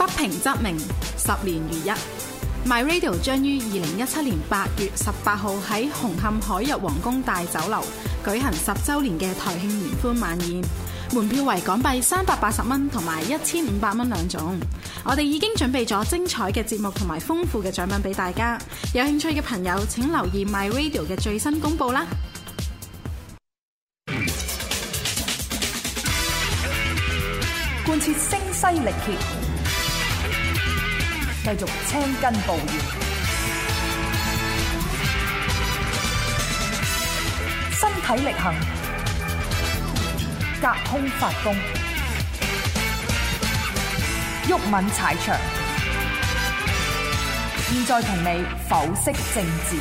不平則鳴，10年如一。My Radio 將於2017年8月18號喺紅磡海逸皇宮大酒樓舉行10週年嘅台慶聯歡晚宴，門票為港幣380蚊同埋1500蚊兩種。我哋已經準備咗精彩嘅節目同埋豐富嘅獎品俾大家，有興趣嘅朋友請留意 My Radio 嘅最新公佈啦！ 貫徹聲嘶力竭，繼續青筋暴現，身體力行，隔空發功，毓民踩場。現在同你剖析政治。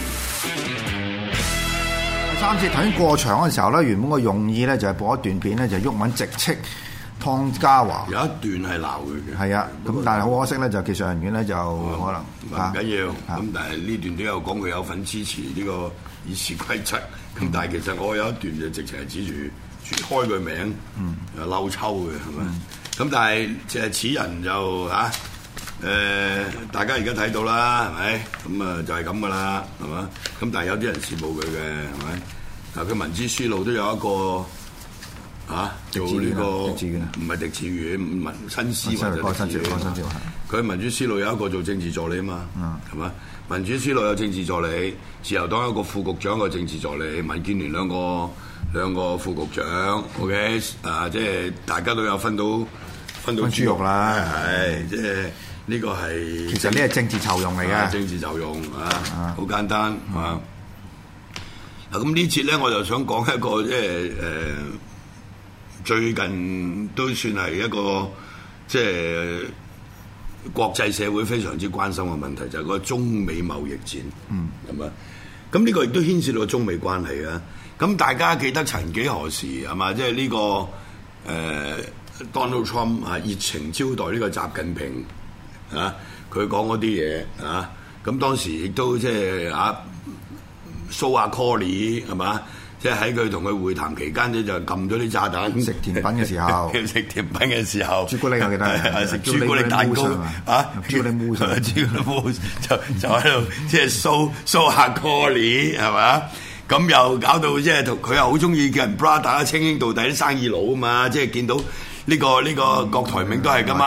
第3節頭先過場嘅時候咧，原本個用意咧就係播一段片咧，就毓民直斥湯家驊有一段係鬧佢嘅， 係啊，咁但係好可惜咧，就技術人員咧就可能唔緊要，咁但係呢段都有講佢有份支持呢個議事規則，咁但係其實我有一段就直情係指住開佢名，又嬲抽嘅係咪？咁但係即係此人就大家而家睇到啦，係咪？咁啊就係咁噶啦，係嘛？咁但係有啲人羨慕佢嘅，係咪？嗱，佢民主思路都有一個。做呢個唔係狄志遠，新思維就狄志遠。佢民主思路有一個做政治助理啊嘛，係嘛？民主思路有政治助理，自由黨有一個副局長個政治助理，民建聯兩個副局長 ，OK 即係大家都有分到豬肉啦，係即係呢個係。 其實呢係政治酬庸嚟嘅， 政治酬庸好簡單啊。嗱咁呢節咧，我就想講一個即係最近都算係一個即係國際社會非常之關心嘅問題，就係嗰個中美貿易戰，係嘛？咁呢個亦都牽涉到中美關係啊！咁大家記得曾幾何時係嘛？即係呢個Donald Trump 熱情招待呢個習近平佢講嗰啲嘢啊！咁當時亦都即係蘇阿 Colly 係嘛？即係喺佢同佢會談期間咧，就撳咗啲炸彈。食甜品嘅時候，朱古力我記得食朱古力蛋糕朱古力 mousse 就喺度即係蘇下 Colly 係嘛？咁又搞到即係佢又好中意叫人 brother 稱兄道弟啲生意佬啊嘛！即係見到呢個郭台銘都係咁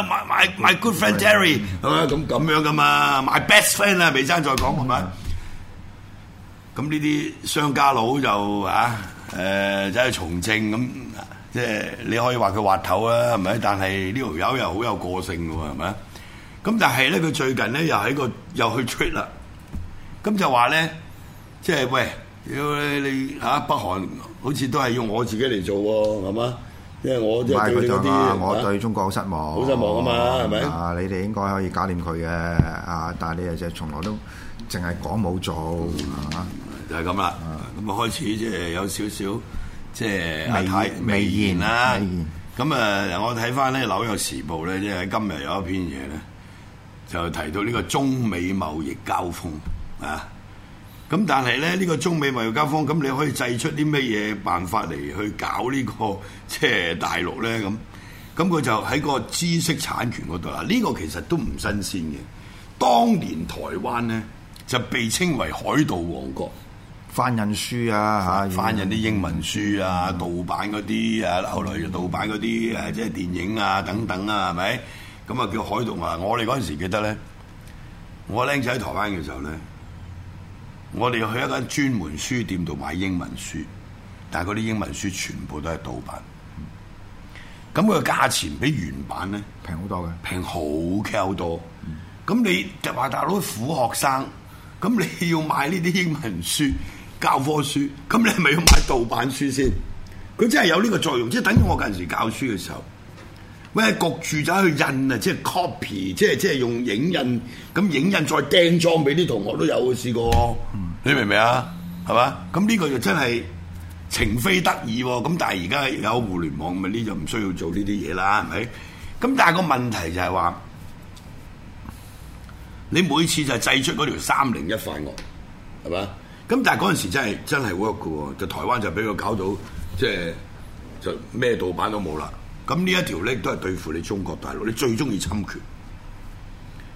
my good friend Terry 係嘛？咁樣噶嘛 ，my best friend 啊，未爭再講係嘛？咁呢啲商家佬就走去從政咁，即係你可以話佢滑頭啦，係咪？但係呢條友又好有個性嘅喎，係咪？咁但係咧，佢最近咧又去 tweet 啦，咁就話咧，即係喂，你北韓好似都係要我自己嚟做喎，係嘛？因為我即係對嗰啲， 我對中國好失望， 好失望啊嘛，係咪？ 你哋應該可以搞掂佢嘅，但係你就從來都淨係講冇做，係嘛？就係咁啦，咁開始即係有少少即係微言啦。咁我睇翻咧《紐約時報》咧，即係今日有一篇嘢咧，就提到呢個中美貿易交鋒啊。咁但係咧，呢個中美貿易交鋒，咁你可以製出啲咩嘢辦法嚟去搞呢個即係大陸咧？咁佢就喺個知識產權嗰度啦。呢個其實都唔新鮮嘅。當年台灣咧就被稱為海盜王國。 翻印書翻印啲英文書啊，盜版嗰啲後來就盜版嗰啲即係電影啊等等啊，係咪？咁叫海盜啊！我哋嗰陣時記得咧，我僆仔喺台灣嘅時候咧，我哋去一間專門書店度買英文書，但係嗰啲英文書全部都係盜版。咁佢個價錢比原版咧平好多嘅， 平好 Q 多。咁你就話大佬苦學生，咁你要買呢啲英文書？教科書，咁你係咪要買盜版書先？佢真係有呢個作用，即係等於我嗰陣時教書嘅時候，喂焗住走去印啊，即係 copy，即係用影印，咁影印再釘裝俾啲同學都有試過，你明唔明啊？係嘛？咁呢個就真係情非得已喎。咁但係而家有互聯網，咪呢就唔需要做呢啲嘢啦，係咪？咁但係個問題就係話，你每次就製出嗰條301法案，係嘛？咁但係嗰陣時真係 work 嘅喎，就台灣就俾佢搞到即係就咩盜版都冇啦。咁呢一條咧都係對付你中國大陸，你最中意侵權，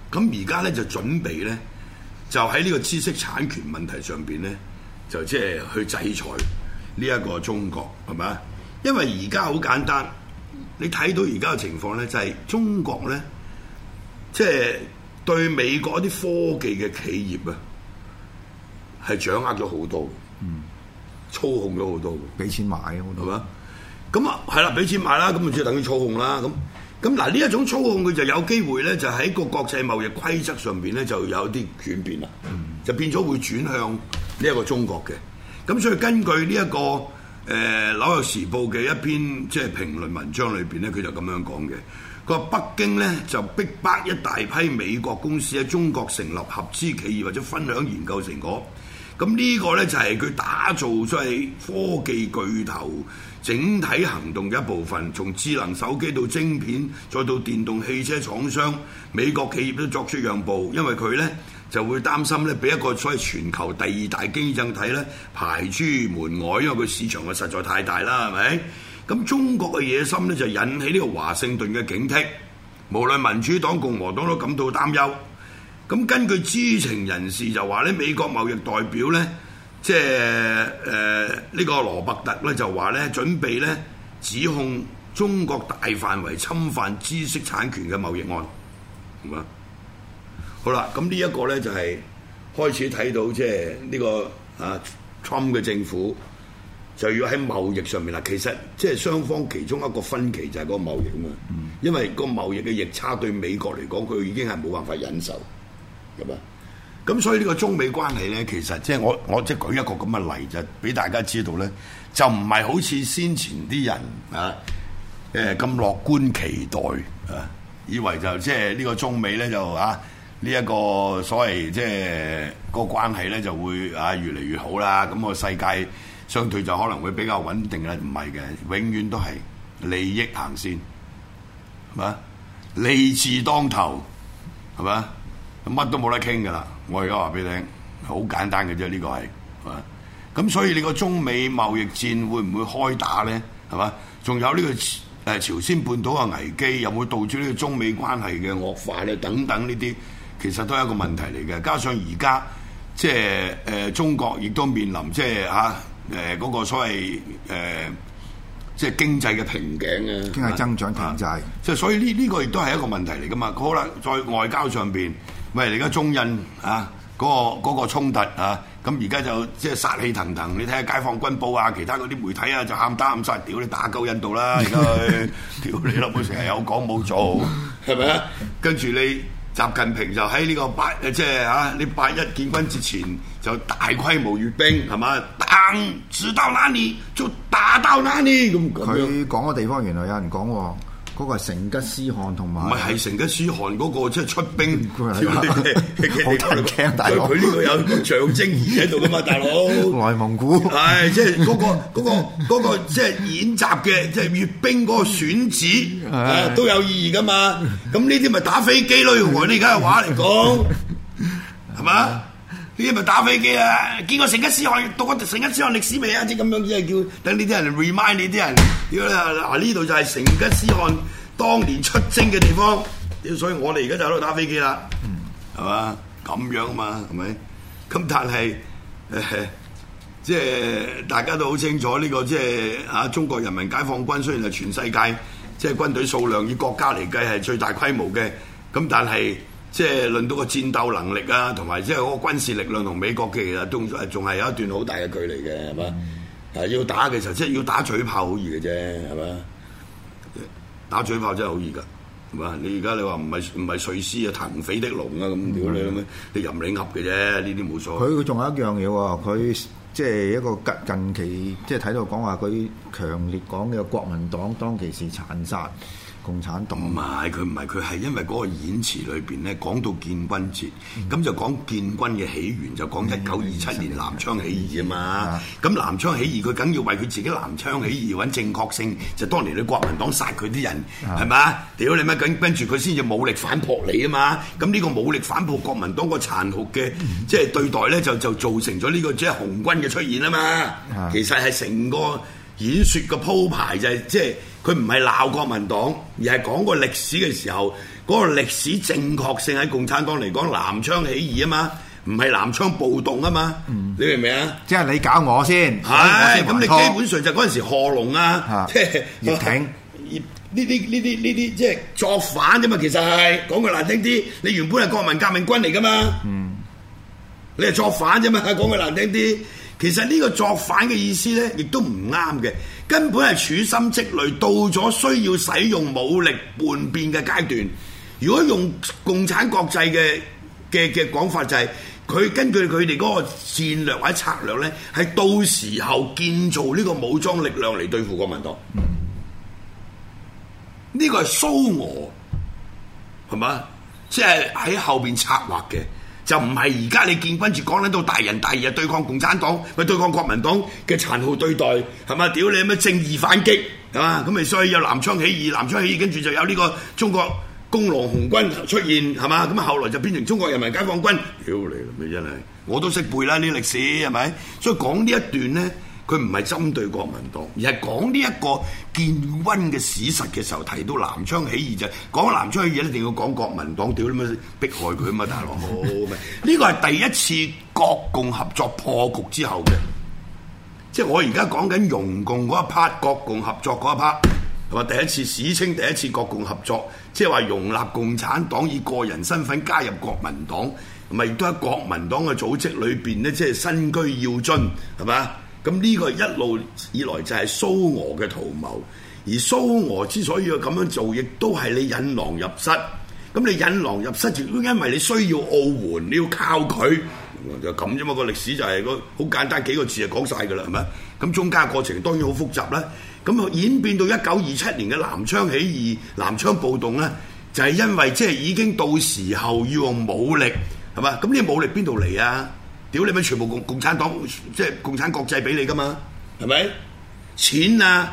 咁而家咧就準備咧，就喺呢個知識產權問題上邊咧，就即係去制裁呢一個中國，係咪啊？因為而家好簡單，你睇到而家嘅情況咧，就係中國咧，即係對美國一啲科技嘅企業啊，係掌握咗好多，操控咗好多， 俾錢買啊， 係嘛？咁啊，係啦，俾錢買啦，咁就等於操控啦。咁嗱，呢一種操控佢就有機會咧，就喺個國際貿易規則上邊咧，就有啲轉變啦，就變咗會轉向呢一個中國嘅。咁所以根據呢一個紐約時報嘅一篇即係評論文章裏邊咧，佢就咁樣講嘅。佢話北京咧就逼迫一大批美國公司喺中國成立合資企業或者分享研究成果。咁呢個咧就係佢打造出係科技巨頭整體行動嘅一部分，從智能手機到晶片，再到電動汽車廠商，美國企業都作出讓步，因為佢咧就會擔心咧，俾一個所謂全球第二大經濟體咧排諸門外，因為佢市場嘅實在太大啦，係咪？咁中國嘅野心咧就引起呢個華盛頓嘅警惕，無論民主黨、共和黨都感到擔憂。咁根據知情人士就話咧，美國貿易代表咧，即係呢個羅伯特咧就話咧，準備咧指控中國大範圍侵犯知識產權嘅貿易案，係嘛？好啦，咁呢一個咧就係開始睇到即係呢個Trump 嘅政府就要喺貿易上面啦。其實即係雙方其中一個分歧就係嗰個貿易啊嘛，因為個貿易嘅逆差對美國嚟講，佢已經係冇辦法忍受。咁所以呢個中美關係咧，其實即係我即係舉一個咁嘅例，就俾大家知道咧，就唔係好似先前啲人咁樂觀期待以為就即係呢個中美咧就呢一個所謂即係個關係咧就會越嚟越好啦，咁個世界相對就可能會比較穩定啦，唔係嘅，永遠都係利益行先，係嘛？利字當頭，係嘛？乜都冇得傾㗎啦！我而家話俾你聽，好簡單嘅啫，呢個係嘛？咁所以你個中美貿易戰會唔會開打咧？係嘛？仲有呢個朝鮮半島嘅危機，有冇導致呢個中美關係嘅惡化咧？等等呢啲，其實都係一個問題嚟嘅。加上而家即係中國亦都面臨即係嗰個所謂即係經濟嘅瓶頸啊， 經濟增長停滯。 即係所以呢個亦都係一個問題嚟㗎嘛。好啦，在外交上邊。喂，而家中印嗰個衝突咁而家就即係殺氣騰騰。你睇下解放軍報其他嗰啲媒體就喊打喊殺，屌你打鳩印度啦！而家屌你老母成日有講冇做，係咪啊？跟住你習近平就喺呢個即係你8·1建軍節前就大規模閱兵，係嘛？彈指到哪裡就打到哪裡咁。 佢講個地方原來有人講喎。嗰個係成吉思汗同埋， 唔係成吉思汗嗰個即係出兵， 好得人驚大佬。 佢呢個有個象徵意義喺度噶嘛，大佬。 內蒙古係即係嗰個即係演習嘅，即係閱兵嗰個選址都有意義噶嘛。咁呢啲咪打飛機咯？用我哋而家嘅話嚟講，係嘛？呢啲咪打飛機啊！見過成吉思汗，讀過成吉思汗歷史未啊？即係咁樣，即係叫等呢啲人 remind 你啲人。呢度就係成吉思汗當年出征嘅地方，所以我哋而家就喺度打飛機啦，係嘛？咁樣啊嘛，係咪？咁但係即係大家都好清楚呢個即係中國人民解放軍雖然係全世界即係軍隊數量以國家嚟計係最大規模嘅，咁但係即係論到個戰鬥能力同埋即係嗰個軍事力量同美國嘅其實仲係有一段好大嘅距離嘅，係嘛？要打嘅時候，即係要打嘴炮好易嘅啫，係嘛？打嘴炮真係好易㗎，係嘛？你而家你話唔係瑞士騰飛的龍咁屌你咁樣，你任領合嘅啫，呢啲冇所謂。佢仲有一樣嘢喎，佢即係一個近期即係睇到講話，佢強烈講嘅國民黨當其時殘殺共產黨。唔係佢係因為嗰個演詞裏邊咧講到建軍節，咁就講建軍嘅起源，就講1927年南昌起義啊嘛。咁南昌起義佢梗要為佢自己南昌起義揾正確性，就當年你國民黨殺佢啲人係嘛？屌你乜跟住佢先至武力反撲你啊嘛。咁呢個武力反撲國民黨個殘酷嘅即係對待咧，就造成咗呢個即係紅軍嘅出現啊嘛。其實係成個演説嘅鋪排就係即係佢唔係鬧國民黨，而係講個歷史嘅時候，嗰個歷史正確性喺共產黨嚟講，南昌起義啊嘛，唔係南昌暴動啊嘛，你明唔明啊？ 即係你搞我先， 係咁，你基本上就嗰陣時賀龍啊，即係葉挺。 呢啲即係作反啫嘛，其實係講句難聽啲，你原本係國民革命軍嚟噶嘛，你係作反啫嘛，講句難聽啲，其實呢個作反嘅意思咧，亦都唔啱嘅，根本係處心積慮，到咗需要使用武力叛變嘅階段。如果用共產國際嘅講法就係、是，佢根據佢哋嗰個戰略或者策略咧，係到時候建造呢個武裝力量嚟對付國民黨。呢個係蘇俄係嘛？即係喺後邊策劃嘅，就唔係而家你建軍節講緊到大仁大義對抗共產黨，咪對抗國民黨嘅殘酷對待係嘛？屌你咩正義反擊係嘛？咁咪所以有南昌起義，跟住就有呢個中國工農紅軍出現係嘛？咁啊後來就變成中國人民解放軍。屌你啦咪真係，我都識背啦呢啲歷史係咪？所以講呢一段咧。佢唔係針對國民黨，而係講呢一個建軍嘅史實嘅時候提到南昌起義就講南昌起義一定要講國民黨，屌你乜迫害佢啊嘛大佬，呢個係第一次國共合作破局之後嘅，即係我而家講緊容共嗰一 part， 國共合作嗰一 part 係嘛？第一次史稱第一次國共合作，即係話容納共產黨以個人身份加入國民黨，咪亦都喺國民黨嘅組織裏邊咧，即係身居要津係嘛？咁呢個一路以來就係蘇俄嘅圖謀，而蘇俄之所以要咁樣做，亦都係你引狼入室。咁你引狼入室，亦都因為你需要奧援，你要靠佢，就咁啫嘛。個歷史就係好簡單幾個字就講晒㗎啦，係咪？咁中間過程當然好複雜啦。咁演變到1927年嘅南昌起義、南昌暴動咧，就係因為即係已經到時候要用武力，係嘛？咁呢個武力邊度嚟啊？屌你咪全部共產黨即係共產國際俾你噶嘛，係咪？錢啊、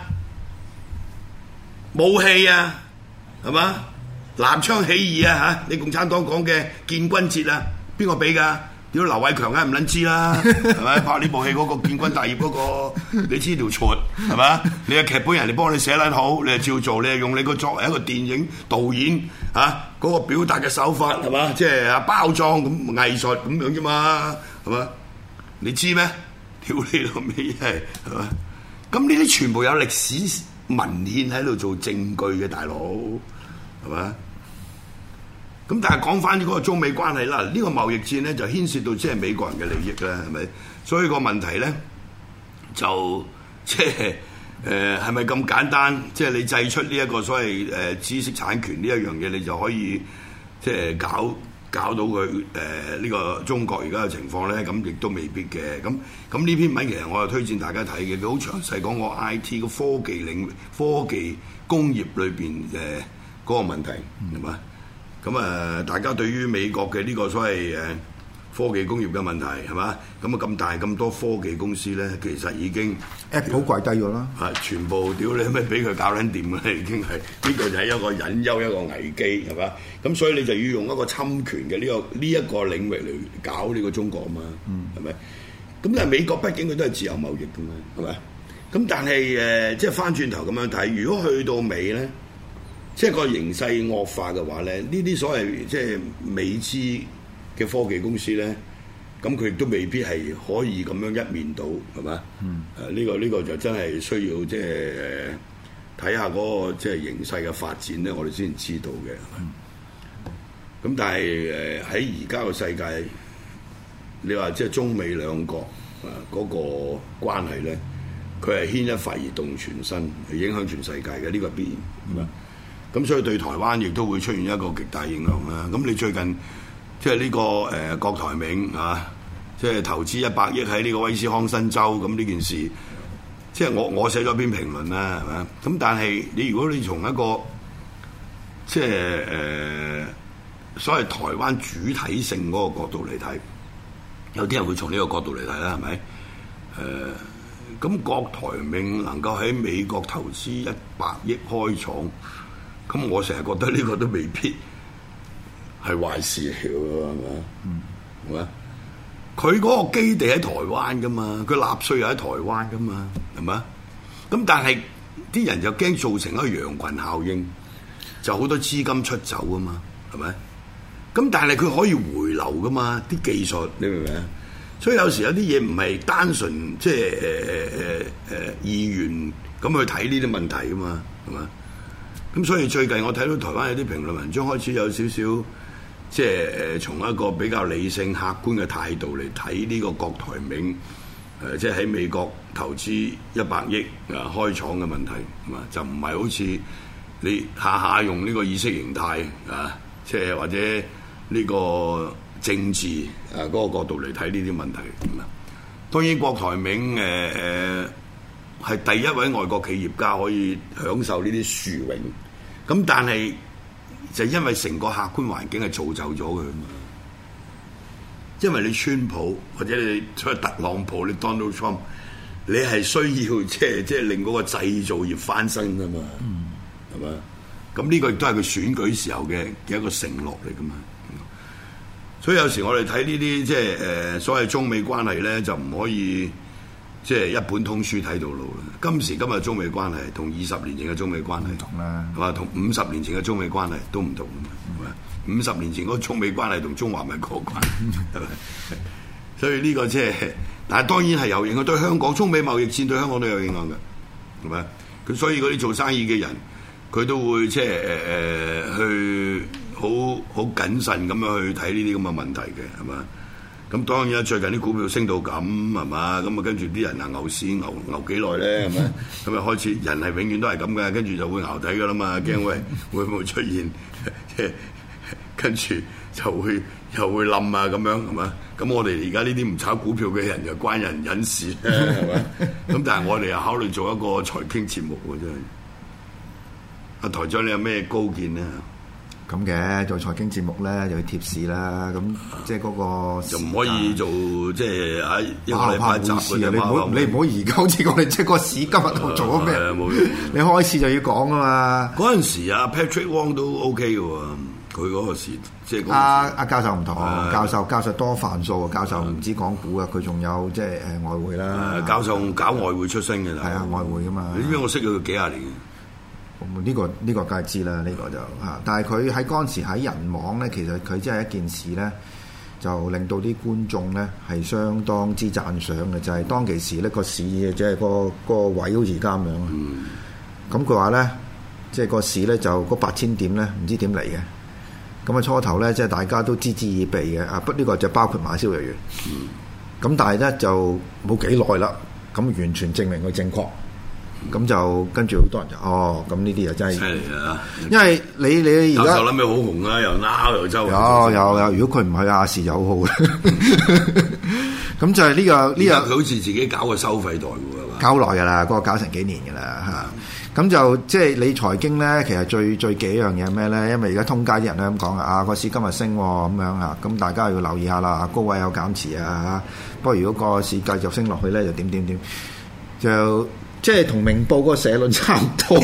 武器啊，係嘛？南昌起義啊嚇，你共產黨講嘅建軍節啊，邊個俾㗎？屌劉偉強梗係唔撚知啦，係咪？拍呢部戲嗰個建軍大業嗰個，你知條錯係嘛？你嘅劇本人哋幫你寫撚好，你就照做，你係用你個作為一個電影導演嚇嗰個表達嘅手法係嘛？即係包裝咁藝術咁樣啫嘛。係嘛？你知咩？屌你老味係嘛？咁呢啲全部有歷史文獻喺度做證據嘅，大佬係嘛？咁但係講翻嗰個中美關係啦，呢個貿易戰咧就牽涉到即係美國人嘅利益啦，係咪？所以個問題咧就即係係咪咁簡單？即係你製出呢一個所謂知識產權呢一樣嘢，你就可以即係搞到佢呢個中國而家嘅情況咧，咁亦都未必嘅。咁呢篇文其實我係推薦大家睇嘅，佢好詳細講個 IT 個科技領域、科技工業裏邊嗰個問題係嘛？咁大家對於美國嘅呢個所謂科技工業嘅問題係嘛？咁咁大咁多科技公司咧，其實已經 Apple 跪低咗啦， 係全部屌你咩俾佢搞撚掂嘅，已經係呢個就係一個隱憂，一個危機係嘛？咁所以你就要用一個侵權嘅呢一個領域嚟搞呢個中國啊嘛，係咪？咁但係美國畢竟佢都係自由貿易㗎嘛，係咪？咁但係即係翻轉頭咁樣睇，如果去到尾咧，即係個形勢惡化嘅話咧，呢啲所謂即係美資嘅科技公司咧，咁佢亦都未必係可以咁樣一面倒，係嘛？呢個就真係需要即係睇下嗰個即係形勢嘅發展咧，我哋先知道嘅。咁但係喺而家個世界，你話即係中美兩國嗰個關係咧，佢係牽一髮而動全身，係影響全世界嘅，呢個係必然。咁所以對台灣亦都會出現一個極大影響啦。咁你最近即係呢個郭台銘啊，即係投資100億喺呢個威斯康辛州，咁呢件事，即係我寫咗篇評論啦，係咪？咁但係如果你從一個即係所謂台灣主體性嗰個角度嚟睇，有啲人會從呢個角度嚟睇啦，係咪？咁郭台銘能夠喺美國投資100億開廠，咁我成日覺得呢個都未必係壞事嚟嘅，係咪？係咪？佢嗰個基地喺台灣噶嘛，佢納稅又喺台灣噶嘛，係咪？咁但係啲人就驚造成一個羊群效應，就好多資金出走啊嘛，係咪？咁但係佢可以回流噶嘛，啲技術你明唔明啊？所以有時有啲嘢唔係單純即係意願咁去睇呢啲問題噶嘛，係嘛？咁所以最近我睇到台灣有啲評論文章開始有少少即係從一個比較理性客觀嘅態度嚟睇呢個郭台銘即係喺美國投資100億開廠嘅問題，係嘛？就唔係好似你下下用呢個意識形態即係或者呢個政治嗰個角度嚟睇呢啲問題。當然郭台銘係第一位外國企業家可以享受呢啲殊榮，咁但係就因為成個客觀環境係造就咗佢嘛。因為你川普或者你特朗普，你 Donald Trump， 你係需要即係令嗰個製造業翻身噶嘛，係嘛？咁呢個亦都係佢選舉時候嘅一個承諾嚟噶嘛。所以有時我哋睇呢啲即係所謂中美關係咧，就唔可以即係一本通書睇到老啦。今時今日中美關係同20年前嘅中美關係唔同啦，係嘛？同50年前嘅中美關係都唔同㗎嘛，係咪？50年前嗰個中美關係同中華民國關係，係咪？所以呢個即係，但係當然係有影響，對香港中美貿易戰對香港都有影響嘅，係咪？佢所以嗰啲做生意嘅人，佢都會即係去好謹慎咁樣去睇呢啲咁嘅問題嘅，係嘛？咁當然最近啲股票升到咁，係嘛？咁啊跟住啲人牛市牛幾耐咧，係咪？咁啊開始人係永遠都係咁嘅，跟住就會淆底噶啦嘛，驚會唔會出現即係跟住又會冧啊咁樣，係嘛？咁我哋而家呢啲唔炒股票嘅人就關人隱事咧，係咪？咁但係我哋又考慮做一個財經節目喎，真係。阿台長，你有咩高見咧？ 咁嘅做財經節目咧，就要貼市啦。咁即係嗰個就唔可以做即係一個禮拜集嘅。 你唔好而家好似我哋即係個市今日度做咗咩？你開始就要講啊嘛。 嗰陣時啊 Patrick Wong 都 OK 嘅喎，佢嗰個時即係阿教授唔同，教授多範數，教授唔止講股啊，佢仲有即係外匯啦。 教授搞外匯出身嘅啦， 係啊，外匯噶嘛。 你知唔知我識佢幾廿年？ 呢個梗係知啦，呢個就嚇。但係佢喺嗰陣時喺人網咧，其實佢真係一件事咧，就令到啲觀眾咧係相當之讚賞嘅。就係當其時咧個市即係個位好似而家咁樣。咁佢話咧，即係個市咧就嗰8000點咧，唔知點嚟嘅。咁啊初頭咧，即係大家都嗤之以鼻嘅。啊不，呢個就包括埋蕭若元。咁但係咧就冇幾耐啦，咁完全證明佢正確。咁就跟住好多人就咁呢啲就真係犀利啊！因為你而家教授諗起好紅啊，又撈又周有，如果佢唔係亞視有好嘅，咁就係呢個佢好似自己搞個收費台喎，係嘛？ 搞耐㗎啦，嗰個搞成幾年㗎啦嚇。咁就即係你財經咧，其實最幾樣嘢咩咧？因為而家通街啲人都咁講啊，個市今日升咁樣嚇，咁大家要留意下啦，高位有減持啊嚇。不過如果個市繼續升落去咧，就點就。即係同明報嗰個社論差唔多，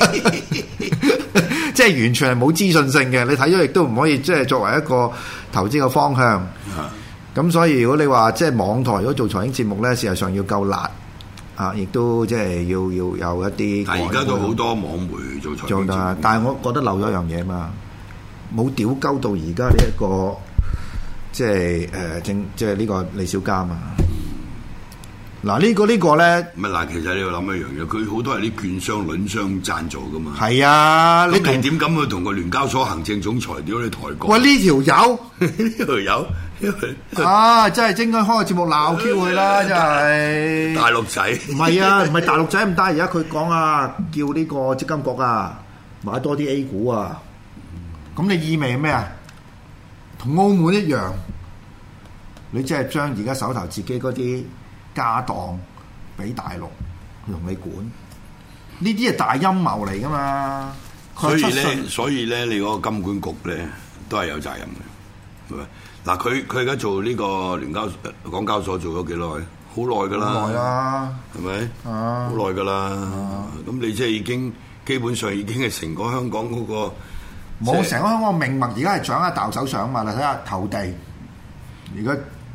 即係完全係冇資訊性嘅。你睇咗亦都唔可以即係作為一個投資嘅方向。咁所以如果你話即係網台如果做財經節目咧，事實上要夠辣啊，亦都即係要有一啲。 但係而家都好多網媒做財經節目， 但係我覺得漏咗一樣嘢嘛，冇屌鳩到而家呢一個即係呢個李小加嘛。嗱呢個咧， 唔係嗱，其實你要諗一樣嘢，佢好多係啲券商、輪商贊助噶嘛。 係啊，你點咁去同個聯交所行政總裁屌你抬槓？ 喂，呢條友， 呢條友， 真係應該開個節目鬧 Q 佢啦，真係。 大陸仔唔係啊，唔係大陸仔咁，但係而家佢講啊，叫呢個積金局啊買多啲 A 股啊，咁你意味係咩啊？同澳門一樣，你即係將而家手頭自己嗰啲家當俾大陸同你管，呢啲係大陰謀嚟噶嘛？ 所以咧，你嗰個金管局咧都係有責任嘅，係咪？嗱，佢而家做呢個港交所做咗幾耐？好耐噶啦， 好耐啦， 係咪？好耐噶啦。咁你即係已經基本上已經係成個香港嗰個冇成個香港命脈，而家係掌握大陸手上嘛？你睇下投地，而家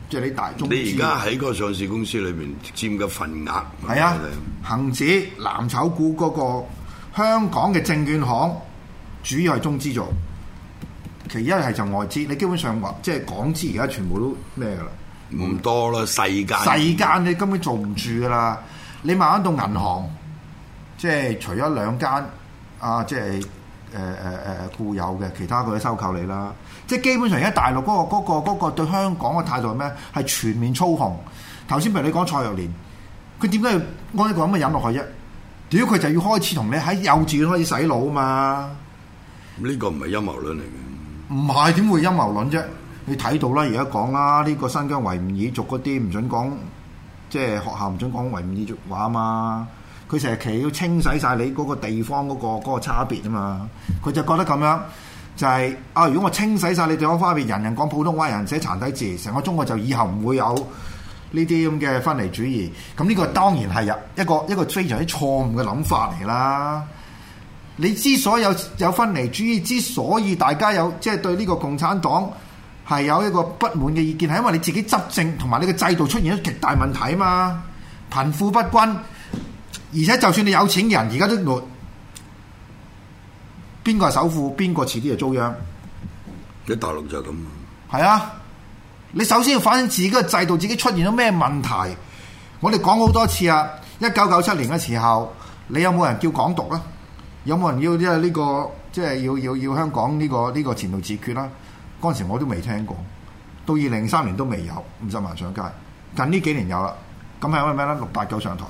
即係你大中資。 你而家喺個上市公司裏邊佔嘅份額係啊，恒指藍籌股嗰個香港嘅證券行主要係中資做，其一係就外資。你基本上話即係港資而家全部都咩㗎啦？ 唔多啦，細間你根本做唔住㗎啦。你慢慢到銀行，即係除咗兩間啊，即係固有嘅，其他佢都收購你啦。即係基本上而家大陸嗰個對香港嘅態度係咩？係全面操控。頭先譬如你講蔡若蓮，佢點解要安一個咁嘅人落去啫？屌佢就要開始同你喺幼稚園開始洗腦啊嘛！ 呢個唔係陰謀論嚟嘅， 唔係點會陰謀論啫？你睇到啦，而家講啦，呢個新疆維吾爾族嗰啲唔準講。即係學校唔准講維吾爾族話啊嘛，佢成日期要清洗晒你嗰個地方嗰個差別啊嘛，佢就覺得咁樣就係啊，如果我清洗晒你地方差別，人人講普通話，人寫殘體字，成個中國就以後唔會有呢啲咁嘅分離主義。咁呢個當然係一個非常之錯誤嘅諗法嚟啦。你之所以有分離主義，之所以大家有即係對呢個共產黨係有一個不滿嘅意見，係因為你自己執政同埋你嘅制度出現咗極大問題啊嘛，貧富不均，而且就算你有錢嘅人，而家都邊個係首富，邊個遲啲就遭殃。 喺大陸就係咁。 係啊，你首先要反映自己嘅制度，自己出現咗咩問題。我哋講好多次啊，1997年嘅時候，你有冇人叫港獨啊？有冇人要即係呢個即係要香港呢個前途自決啦？嗰陣時我都未聽過，到2003年都未有50萬上街，近呢幾年有啦。咁係因為咩咧？689上台，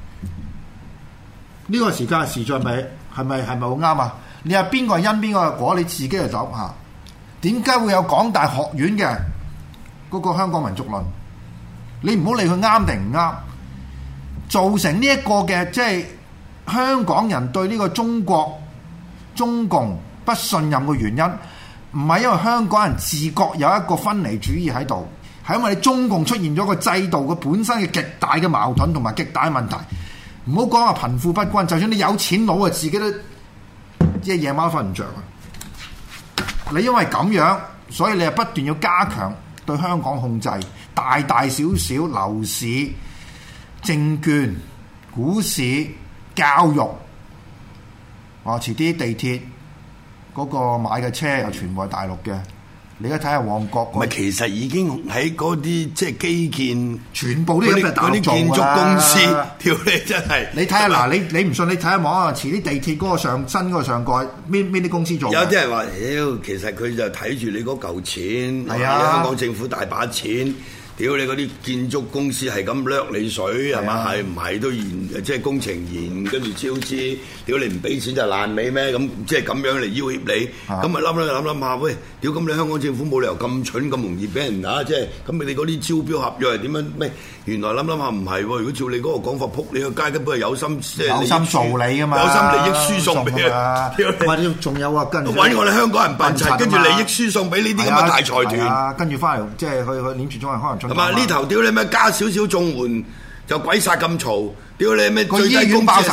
呢個時間時在未係咪好啱啊？你話邊個係因邊個係果？你自己嚟走嚇。點解會有港大學院嘅嗰個香港民族論？你唔好理佢啱定唔啱，造成呢一個嘅即係香港人對呢個中國中共不信任嘅原因。唔係因為香港人自覺有一個分離主義喺度，係因為你中共出現咗個制度嘅本身嘅極大嘅矛盾同埋極大嘅問題。唔好講話貧富不均，就算你有錢佬啊，自己都即係夜晚瞓唔着啊！你因為咁樣，所以你係不斷要加強對香港控制，大大小小樓市、證券、股市、教育，遲啲地鐵。嗰個買嘅車又全部係大陸嘅，你而家睇下旺角。 唔係，其實已經喺嗰啲即係基建， 全部都係大陸做㗎啦。嗰啲建築公司， 屌你真係！ 你睇下嗱，你唔信你睇下網啊，遲啲地鐵嗰個新嗰個上蓋，邊啲公司做？有啲人話，屌，其實佢就睇住你嗰嚿錢， 係啊， 香港政府大把錢。屌你嗰啲建築公司係咁掠你水係嘛？係唔係都延即係工程延跟住超支？屌你唔俾錢就爛尾咩？咁即係咁樣嚟要挾你，咁咪諗下喂！屌咁你香港政府冇理由咁蠢咁容易俾人打，即係咁你嗰啲招標合約係點樣咩？原來諗下唔係喎！如果照你嗰個講法，撲你個街根本係有心即係有心做你㗎嘛， 有心利益輸送俾你。 或者仲有啊，跟住揾我哋香港人笨柒，跟住利益輸送俾呢啲咁嘅大財團， 跟住翻嚟即係去攆住中人可能。 係嘛？呢頭屌你咩加少少綜援就鬼殺咁嘈，屌你咩最低工資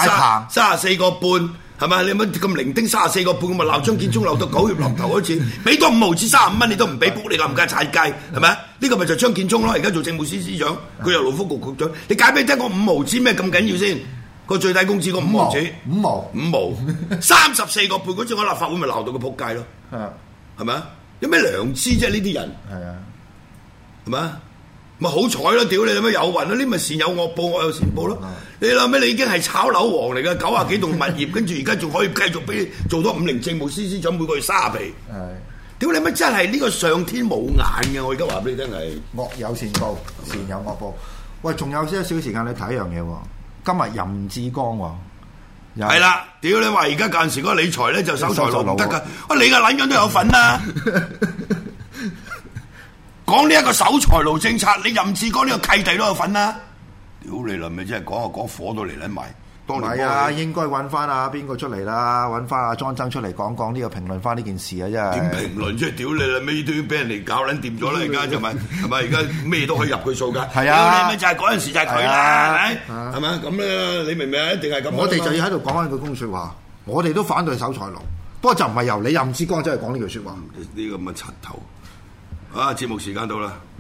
34個半，係咪？你乜咁零丁34個半咁咪鬧張建宗鬧到狗血淋頭嗰次，俾多5毫紙35蚊你都唔俾，仆你咁唔該踩街，係咪？呢個咪就張建宗咯，而家做政務司司長，佢又勞福局局長，你解俾你聽個5毫紙咩咁緊要先？個最低工資個5毫紙，5毫34個半嗰次我立法會咪鬧到佢仆街咯，係咪啊？有咩良知啫？呢啲人係啊，係咪啊？咪好彩咯！屌你諗咩有運咯？呢咪善有惡報，惡有善報咯！你諗咩？你已經係炒樓王嚟嘅，90幾棟物業，跟住而家仲可以繼續俾你做多5年政務司司長，每個月30皮。係，屌你乜真係呢個上天冇眼嘅！我而家話俾你聽係惡有善報，善有惡報。喂，仲有少少時間你睇一樣嘢喎。今日任志剛喎， 係啦！屌你話而家間時嗰個理財咧就守財奴唔得㗎，你個撚樣都有份啦！講呢一個守財奴政策，你任志剛呢個契弟都有份啦！屌你啦，咪真係講火都嚟撚埋。 唔係啊，應該揾翻啊邊個出嚟啦？揾翻阿莊生出嚟講呢個評論翻呢件事啊！真係點評論啫？屌你啦，咩都要俾人哋搞撚掂咗啦！而家就咪係咪？而家咩都可以入佢數㗎。係啊，屌你咪就係嗰陣時就係佢啦，係咪？咁咧，你明唔明啊？一定係咁。 我哋就要喺度講翻句公説話，我哋都反對守財奴，不過就唔係由你任志剛真係講呢句説話。 呢個咁嘅柒頭。啊！節目時間到啦〜